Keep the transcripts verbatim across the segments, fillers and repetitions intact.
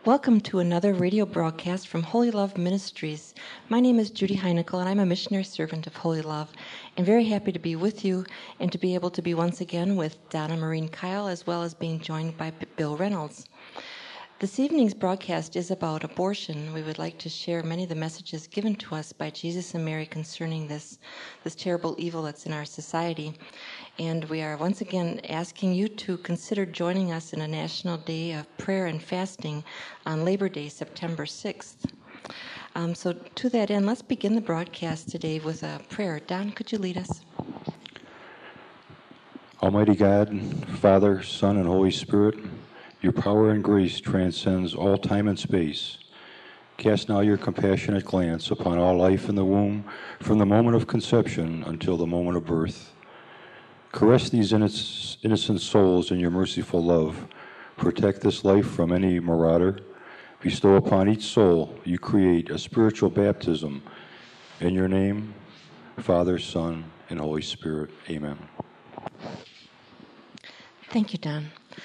Welcome to another radio broadcast from Holy Love Ministries. My name is Judy Heinickel, and I'm a missionary servant of Holy Love, and very happy to be with you and to be able to be once again with Donna Maureen Kyle, as well as being joined by Bill Reynolds. This evening's broadcast is about abortion. We would like to share many of the messages given to us by Jesus and Mary concerning this, this terrible evil that's in our society. And we are once again asking you to consider joining us in a national day of prayer and fasting on Labor Day, September sixth. Um, so to that end, let's begin the broadcast today with a prayer. Don, could you lead us? Almighty God, Father, Son, and Holy Spirit, your power and grace transcends all time and space. Cast now your compassionate glance upon all life in the womb, from the moment of conception until the moment of birth. Caress these innocent souls in your merciful love. Protect this life from any marauder. Bestow upon each soul you create a spiritual baptism. In your name, Father, Son, and Holy Spirit. Amen. Thank you, Don.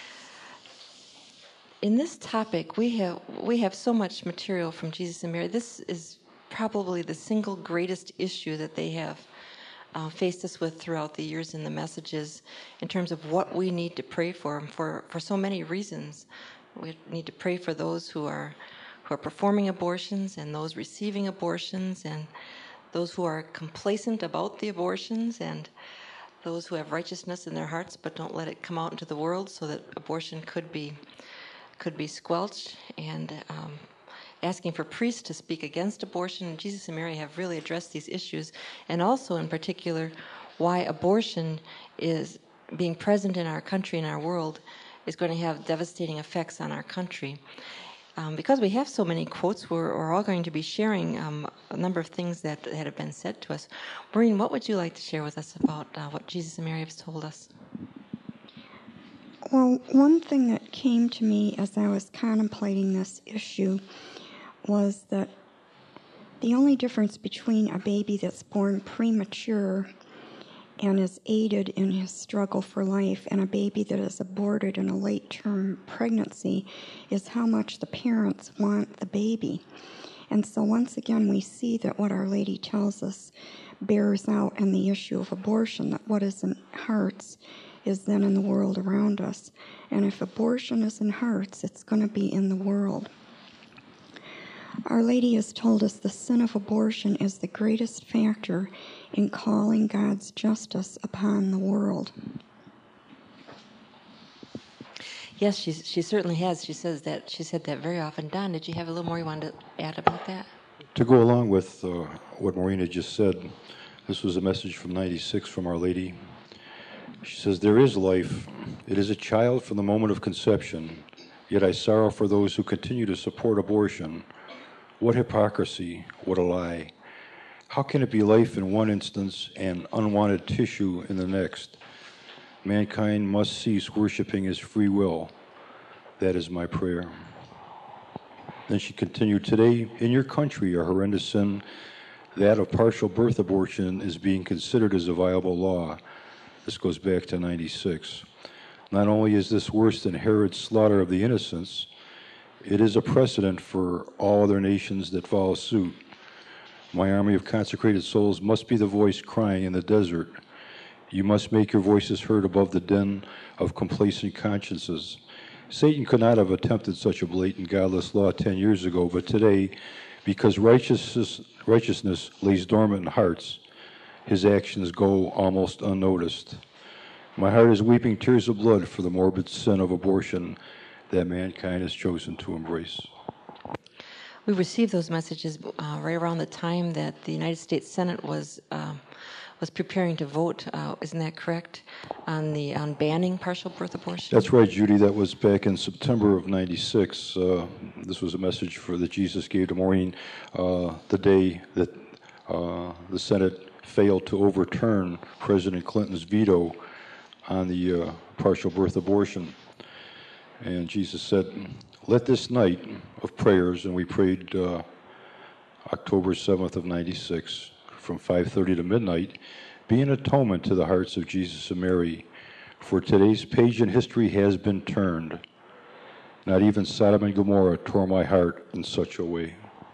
In this topic, we have we have so much material from Jesus and Mary. This is probably the single greatest issue that they have uh, faced us with throughout the years in the messages, in terms of what we need to pray for, and for for so many reasons. We need to pray for those who are who are performing abortions, and those receiving abortions, and those who are complacent about the abortions, and those who have righteousness in their hearts but don't let it come out into the world, so that abortion could be could be squelched, and um, asking for priests to speak against abortion. And Jesus and Mary have really addressed these issues, and also in particular why abortion is being present in our country and our world is going to have devastating effects on our country. Um, because we have so many quotes, we're, we're all going to be sharing um, a number of things that, that have been said to us. Maureen, what would you like to share with us about uh, what Jesus and Mary have told us? Well, one thing that came to me as I was contemplating this issue was that the only difference between a baby that's born premature and is aided in his struggle for life and a baby that is aborted in a late-term pregnancy is how much the parents want the baby. And so once again, we see that what Our Lady tells us bears out in the issue of abortion, that what is in hearts is then in the world around us. And if abortion is in hearts, it's going to be in the world. Our Lady has told us the sin of abortion is the greatest factor in calling God's justice upon the world. Yes, she she certainly has. She says that. She said that very often. Don, did you have a little more you wanted to add about that? To go along with uh, what Maureen had just said, this was a message from ninety-six from Our Lady. She says, there is life. It is a child from the moment of conception, yet I sorrow for those who continue to support abortion. What hypocrisy, what a lie. How can it be life in one instance and unwanted tissue in the next? Mankind must cease worshiping his free will. That is my prayer. Then she continued, today in your country a horrendous sin, that of partial birth abortion, is being considered as a viable law. This goes back to ninety-six. Not only is this worse than Herod's slaughter of the innocents, it is a precedent for all other nations that follow suit. My army of consecrated souls must be the voice crying in the desert. You must make your voices heard above the din of complacent consciences. Satan could not have attempted such a blatant, godless law ten years ago, but today, because righteousness, righteousness lays dormant in hearts, his actions go almost unnoticed. My heart is weeping tears of blood for the morbid sin of abortion that mankind has chosen to embrace. We received those messages uh, right around the time that the United States Senate was uh, was preparing to vote. Uh, isn't that correct? On the on banning partial birth abortion. That's right, Judy. That was back in September of ninety-six. Uh, this was a message for that Jesus gave to Maureen uh, the day that uh, the Senate failed to overturn President Clinton's veto on the uh, partial birth abortion. And Jesus said, let this night of prayers, and we prayed uh, October seventh of ninety-six from five thirty to midnight, be an atonement to the hearts of Jesus and Mary, for today's page in history has been turned. Not even Sodom and Gomorrah tore my heart in such a way.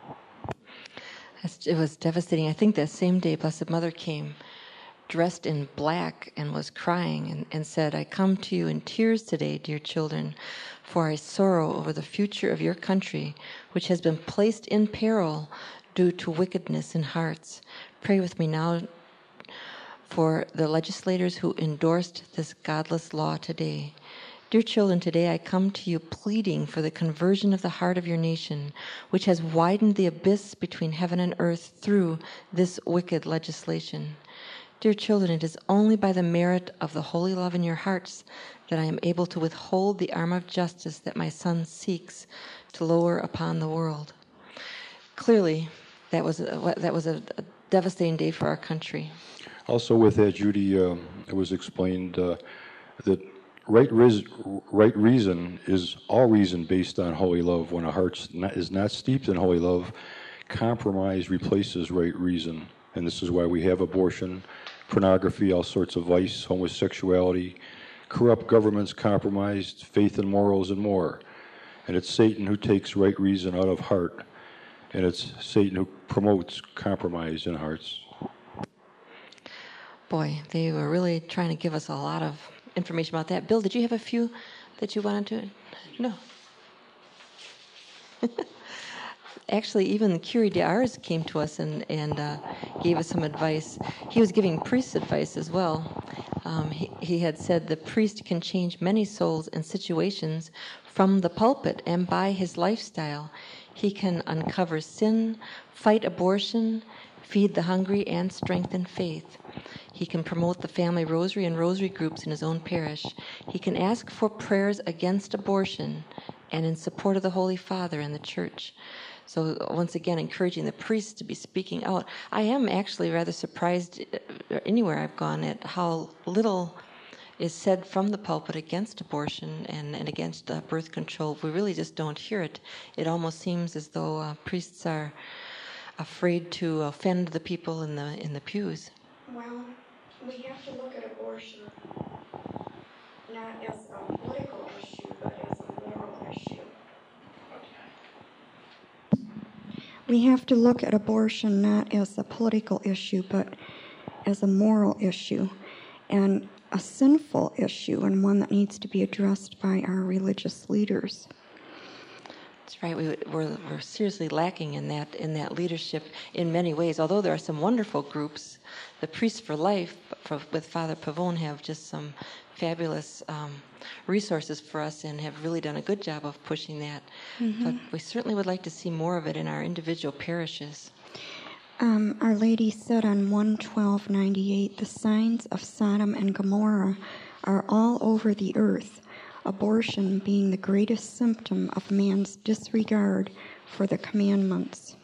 It was devastating. I think that same day, Blessed Mother came dressed in black and was crying and, and said, I come to you in tears today, dear children, for I sorrow over the future of your country, which has been placed in peril due to wickedness in hearts. Pray with me now for the legislators who endorsed this godless law today. Dear children, today I come to you pleading for the conversion of the heart of your nation, which has widened the abyss between heaven and earth through this wicked legislation. Dear children, it is only by the merit of the holy love in your hearts that I am able to withhold the arm of justice that my son seeks to lower upon the world. Clearly, that was a, that was a, a devastating day for our country. Also with that, Judy, uh, it was explained uh, that right, ris- right reason is all reason based on holy love. When a heart is not steeped in holy love, compromise replaces right reason. And this is why we have abortion, pornography, all sorts of vice, homosexuality, corrupt governments, compromised faith and morals, and more. And it's Satan who takes right reason out of heart, and it's Satan who promotes compromise in hearts. Boy, they were really trying to give us a lot of information about that. Bill, did you have a few that you wanted to? No. Actually, even Curie de Ars came to us and, and uh, gave us some advice. He was giving priest advice as well. Um, he, he had said the priest can change many souls and situations from the pulpit, and by his lifestyle, he can uncover sin, fight abortion, feed the hungry, and strengthen faith. He can promote the family rosary and rosary groups in his own parish. He can ask for prayers against abortion and in support of the Holy Father and the Church. So once again, encouraging the priests to be speaking out. I am actually rather surprised anywhere I've gone at how little is said from the pulpit against abortion and, and against uh, birth control. We really just don't hear it. It almost seems as though uh, priests are afraid to offend the people in the in the pews. Well, we have to look at abortion not as a political issue, but as a moral issue. We have to look at abortion not as a political issue, but as a moral issue, and a sinful issue, and one that needs to be addressed by our religious leaders. That's right. We, we're, we're seriously lacking in that in that leadership in many ways. Although there are some wonderful groups, the Priests for Life for, with Father Pavone have just some fabulous um, resources for us and have really done a good job of pushing that. Mm-hmm. But we certainly would like to see more of it in our individual parishes. Um, Our Lady said on one twelve ninety-eight, the signs of Sodom and Gomorrah are all over the earth, abortion being the greatest symptom of man's disregard for the commandments.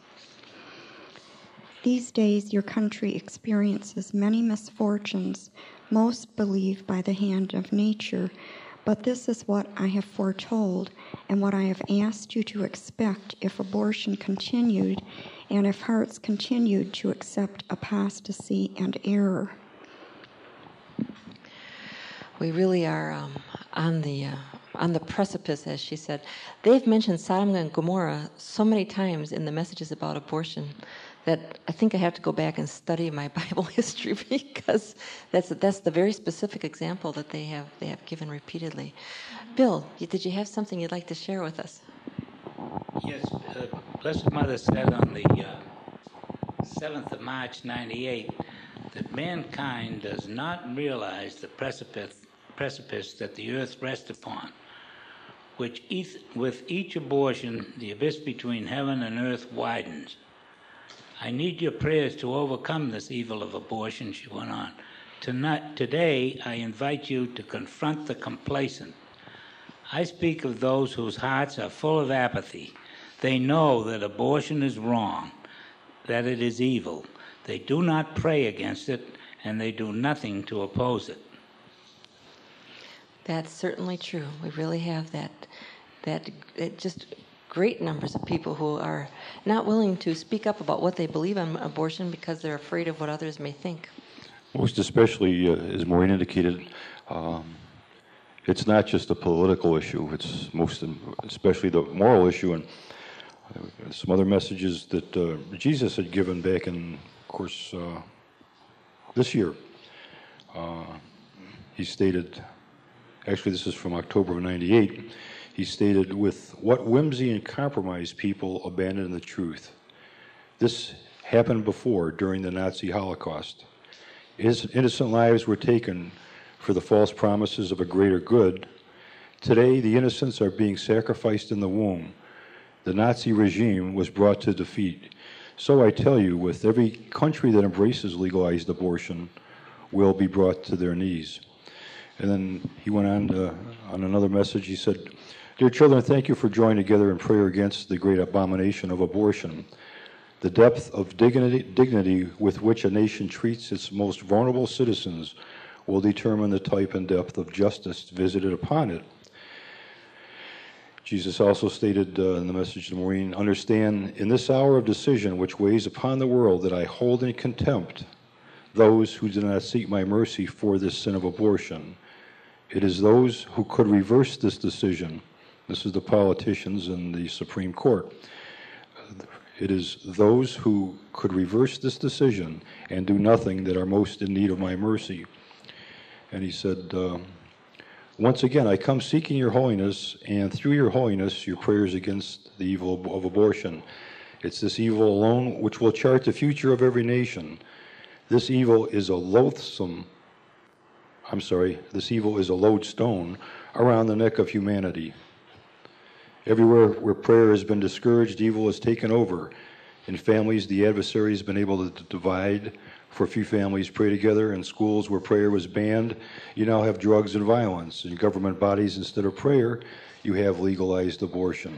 These days your country experiences many misfortunes, most believe by the hand of nature, but this is what I have foretold and what I have asked you to expect if abortion continued and if hearts continued to accept apostasy and error. We really are um, on the uh, on the precipice, as she said. They've mentioned Sodom and Gomorrah so many times in the messages about abortion that I think I have to go back and study my Bible history because that's that's the very specific example that they have they have given repeatedly. Bill, did you have something you'd like to share with us? Yes, uh, Blessed Mother said on the uh, seventh of March, ninety-eight, that mankind does not realize the precipice, precipice that the earth rests upon, which each, with each abortion, the abyss between heaven and earth widens. I need your prayers to overcome this evil of abortion, she went on. Tonight, today, I invite you to confront the complacent. I speak of those whose hearts are full of apathy. They know that abortion is wrong, that it is evil. They do not pray against it, and they do nothing to oppose it. That's certainly true. We really have that, that it just great numbers of people who are not willing to speak up about what they believe on abortion because they're afraid of what others may think. Most especially, uh, as Maureen indicated, um, it's not just a political issue. It's most, especially the moral issue, and some other messages that uh, Jesus had given back in, of course, uh, this year. Uh, he stated, actually this is from October of ninety-eight, he stated, with what whimsy and compromise people abandon the truth. This happened before, during the Nazi Holocaust. His innocent lives were taken for the false promises of a greater good. Today, the innocents are being sacrificed in the womb. The Nazi regime was brought to defeat. So I tell you, with every country that embraces legalized abortion will be brought to their knees. And then he went on to, on another message, he said, dear children, thank you for joining together in prayer against the great abomination of abortion. The depth of dignity, dignity with which a nation treats its most vulnerable citizens will determine the type and depth of justice visited upon it. Jesus also stated uh, in the message to Maureen, understand in this hour of decision which weighs upon the world that I hold in contempt those who do not seek my mercy for this sin of abortion. It is those who could reverse this decision. This is the politicians in the Supreme Court. It is those who could reverse this decision and do nothing that are most in need of my mercy. And he said, uh, once again, I come seeking your holiness, and through your holiness, your prayers against the evil of abortion. It's this evil alone which will chart the future of every nation. This evil is a loathsome, I'm sorry, this evil is a lodestone around the neck of humanity. Everywhere where prayer has been discouraged, evil has taken over. In families, the adversary has been able to divide. For a few families pray together. In schools where prayer was banned, you now have drugs and violence. In government bodies, instead of prayer, you have legalized abortion.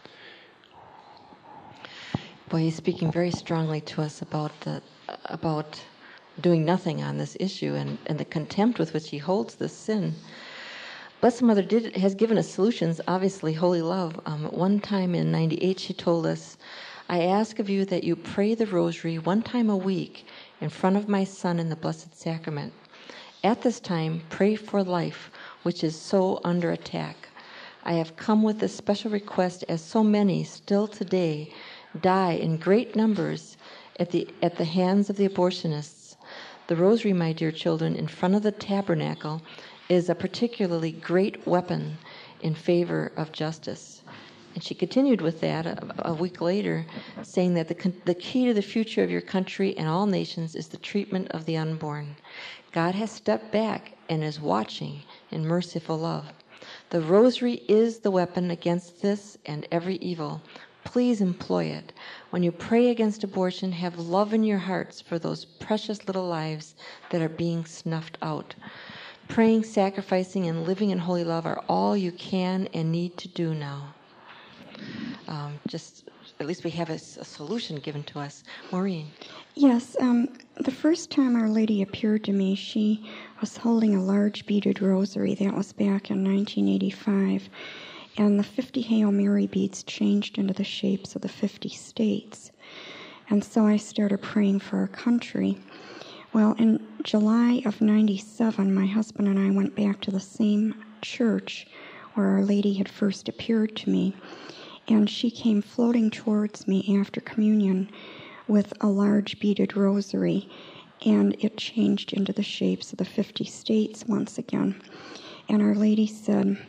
Boy, he's speaking very strongly to us about the, about doing nothing on this issue and, and the contempt with which he holds this sin. Blessed Mother did, has given us solutions, obviously, holy love. Um, one time in ninety-eight, she told us, I ask of you that you pray the rosary one time a week in front of my Son in the Blessed Sacrament. At this time, pray for life, which is so under attack. I have come with this special request as so many still today die in great numbers at the, at the hands of the abortionists. The rosary, my dear children, in front of the tabernacle is a particularly great weapon in favor of justice. And she continued with that a, a week later, saying that the, the key to the future of your country and all nations is the treatment of the unborn. God has stepped back and is watching in merciful love. The rosary is the weapon against this and every evil. Please employ it. When you pray against abortion, have love in your hearts for those precious little lives that are being snuffed out. Praying, sacrificing, and living in holy love are all you can and need to do now. Um, just, at least we have a, a solution given to us. Maureen. Yes, um, the first time Our Lady appeared to me, she was holding a large beaded rosary. That was back in nineteen eighty-five. And the fifty Hail Mary beads changed into the shapes of the fifty states. And so I started praying for our country. Well, in July of ninety-seven, my husband and I went back to the same church where Our Lady had first appeared to me. And she came floating towards me after communion with a large beaded rosary, and it changed into the shapes of the fifty states once again. And Our Lady said,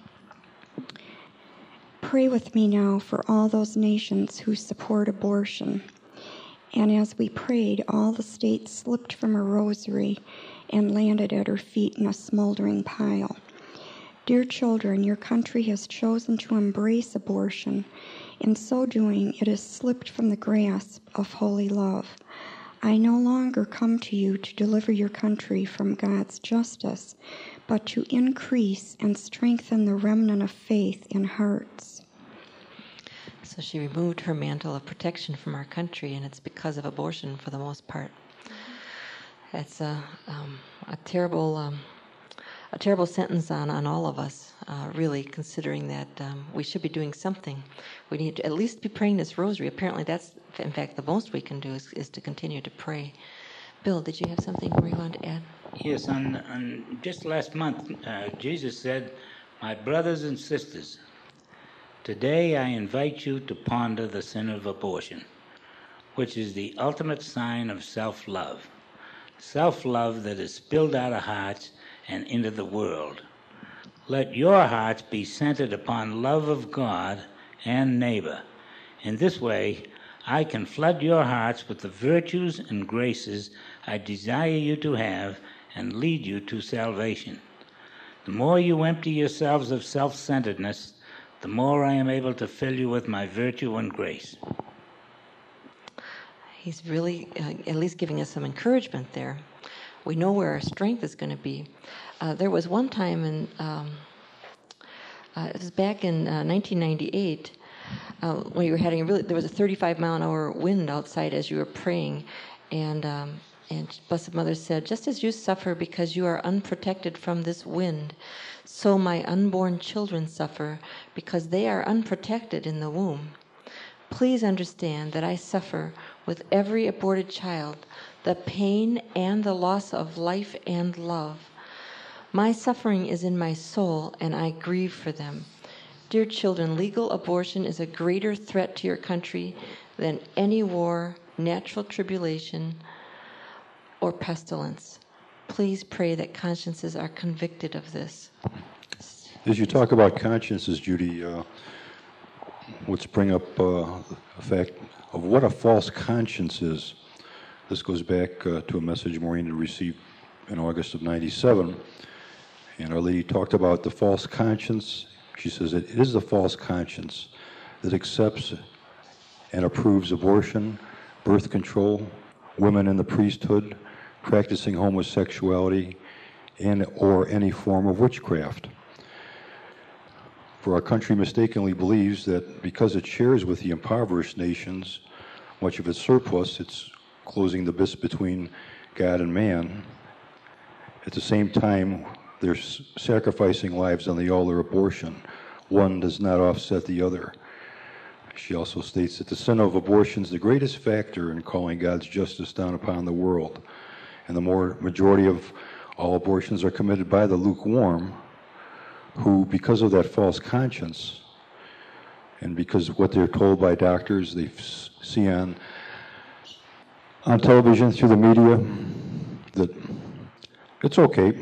pray with me now for all those nations who support abortion. And as we prayed, all the states slipped from her rosary and landed at her feet in a smoldering pile. Dear children, your country has chosen to embrace abortion. In so doing, it has slipped from the grasp of holy love. I no longer come to you to deliver your country from God's justice, but to increase and strengthen the remnant of faith in hearts. So she removed her mantle of protection from our country, and it's because of abortion for the most part. It's a, um, a terrible... Um, A terrible sentence on, on all of us, uh, really, considering that um, we should be doing something. We need to at least be praying this rosary. Apparently that's, in fact, the most we can do is, is to continue to pray. Bill, did you have something where you wanted to add? Yes, on, on just last month, uh, Jesus said, "My brothers and sisters, today I invite you to ponder the sin of abortion, which is the ultimate sign of self-love, self-love that is spilled out of hearts and into the world. Let your hearts be centered upon love of God and neighbor. In this way, I can flood your hearts with the virtues and graces I desire you to have and lead you to salvation. The more you empty yourselves of self-centeredness, the more I am able to fill you with my virtue and grace." He's really uh, at least giving us some encouragement there. We know where our strength is going to be. Uh, there was one time in, um, uh, it was back in uh, nineteen ninety-eight, uh, when you were having a really, there was a thirty-five mile an hour wind outside as you were praying, and um, and Blessed Mother said, "Just as you suffer because you are unprotected from this wind, so my unborn children suffer because they are unprotected in the womb. Please understand that I suffer with every aborted child the pain and the loss of life and love. My suffering is in my soul, and I grieve for them. Dear children, legal abortion is a greater threat to your country than any war, natural tribulation, or pestilence. Please pray that consciences are convicted of this." As you talk about consciences, Judy, uh, let's bring up uh, the fact of what a false conscience is. This goes back uh, to a message Maureen had received in August of ninety-seven. And Our Lady talked about the false conscience. She says that it is the false conscience that accepts and approves abortion, birth control, women in the priesthood, practicing homosexuality, and or any form of witchcraft. For our country mistakenly believes that because it shares with the impoverished nations much of its surplus, it's closing the abyss between God and man. At the same time, they're s- sacrificing lives on the altar of abortion. One does not offset the other. She also states that the sin of abortion is the greatest factor in calling God's justice down upon the world. And the more majority of all abortions are committed by the lukewarm, who, because of that false conscience, and because of what they're told by doctors, they f- see on on television, through the media, that it's okay.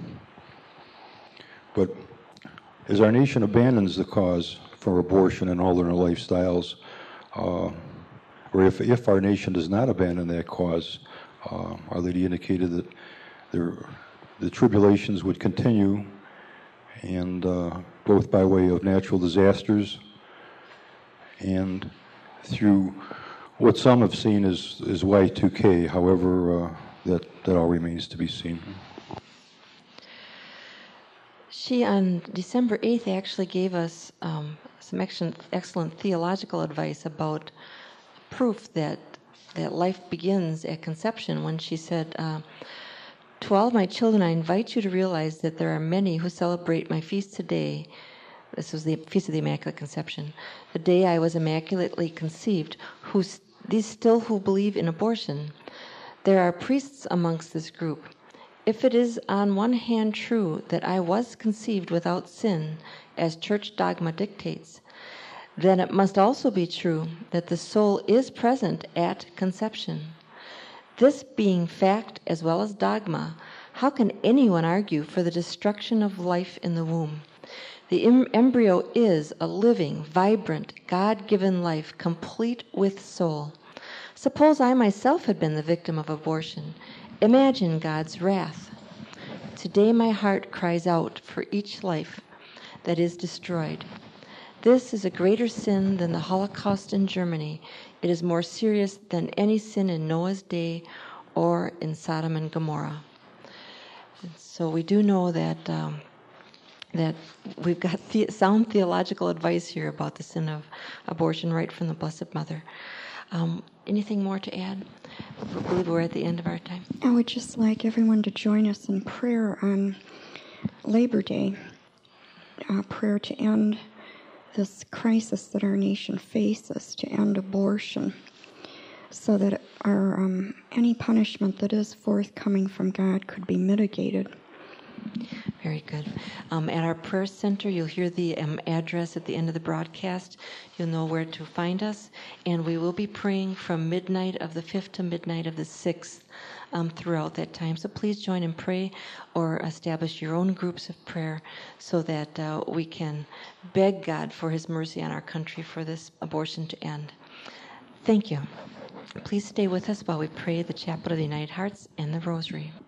But as our nation abandons the cause for abortion and alternate lifestyles, uh, or if, if our nation does not abandon that cause, uh, Our Lady indicated that there, the tribulations would continue, and uh, both by way of natural disasters and through what some have seen as, as Y two K. However, uh, that, that all remains to be seen. She, on December eighth, actually gave us um, some excellent, excellent theological advice about proof that, that life begins at conception, when she said, uh, "To all my children, I invite you to realize that there are many who celebrate my feast today." This was the Feast of the Immaculate Conception, the day I was immaculately conceived, who, these still who believe in abortion. There are priests amongst this group. If it is on one hand true that I was conceived without sin, as church dogma dictates, then it must also be true that the soul is present at conception. This being fact as well as dogma, how can anyone argue for the destruction of life in the womb? The em- embryo is a living, vibrant, God-given life, complete with soul. Suppose I myself had been the victim of abortion. Imagine God's wrath. Today my heart cries out for each life that is destroyed. This is a greater sin than the Holocaust in Germany. It is more serious than any sin in Noah's day or in Sodom and Gomorrah. And so we do know that um, that we've got the- sound theological advice here about the sin of abortion right from the Blessed Mother. Um, anything more to add? I believe we're at the end of our time. I would just like everyone to join us in prayer on Labor Day, uh, prayer to end this crisis that our nation faces, to end abortion. so that our um, any punishment that is forthcoming from God could be mitigated. Very good. Um, at our prayer center, you'll hear the um, address at the end of the broadcast. You'll know where to find us. And we will be praying from midnight of the fifth to midnight of the sixth um, throughout that time. So please join and pray or establish your own groups of prayer so that uh, we can beg God for his mercy on our country for this abortion to end. Thank you. Please stay with us while we pray the Chaplet of the United Hearts and the Rosary.